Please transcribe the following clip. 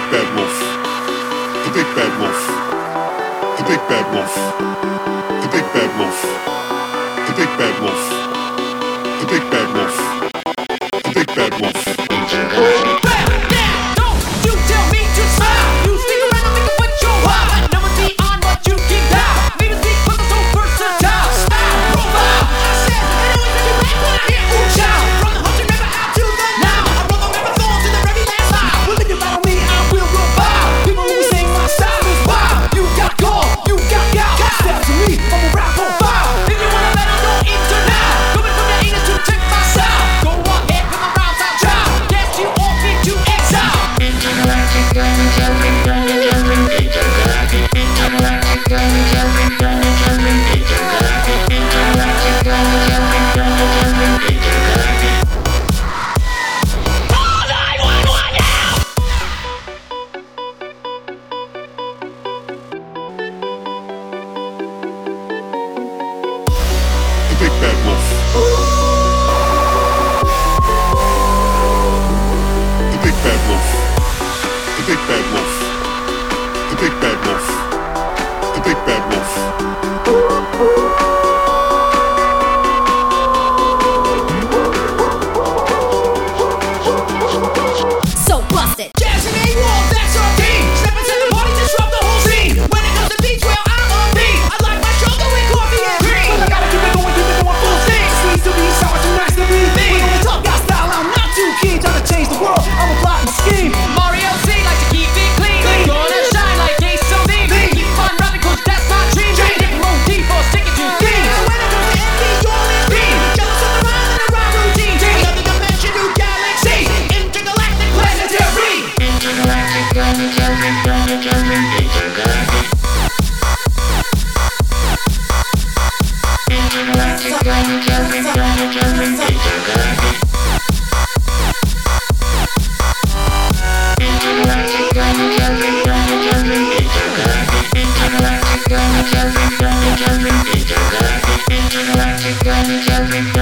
bad wolf, the big bad wolf, the big bad wolf, the big bad wolf, the big bad wolf, the big bad wolf, the big bad wolf. Don't you tell me to smile. You stick around and think of what you're wild. I never beyond what you can die. Leave a speak with a so versatile style profile. I said, it always makes you back when I hear ooh child. From the hunter never out to the now. I roll the marathon to the very last mile. Will you battle me? I will revive. People who sing my style is wild. You got gold, you got gal. Step to me, I'm a rap profile. If you wanna let 'em know enter now. Coming from the anus to check my style. Go ahead with my rounds out child. Cast you off into exile. Intergalactic diamond jumping, intergalactic, intergalactic diamond jumping, intergalactic, intergalactic diamond jumping, intergalactic. Call 911 now. The big bad wolf. The big bad wolf. The big bad wolf. The big bad wolf. The big bad wolf. So busted. Jackson A-Wall, that's our team. Step into the party, disrupt the whole scene. When it comes to beats, well, I'm on beat. I like my sugar with coffee and cream. But I gotta keep it going full steam. Sweet to be sour, too nice to be mean. When the tough got style, I'm not too keen. Trying to change the world, I'm a plot and scheme. Mario C like to keep it clean. Gonna shine like Ace Sylvie. Keep on rapping, cause that's my dream. Change it from deep or stick it to theme. When it comes to MV, you're in beam. Jealous of the rhyme and the rhyme routine. Another dimension, new galaxy. Intergalactic planetary. Intergalactic diamond jumping, intergalactic. Intergalactic diamond jumping, intergalactic. Intergalactic diamond jumping, intergalactic. Intergalactic diamond jumping, intergalactic. Intergalactic diamond jumping.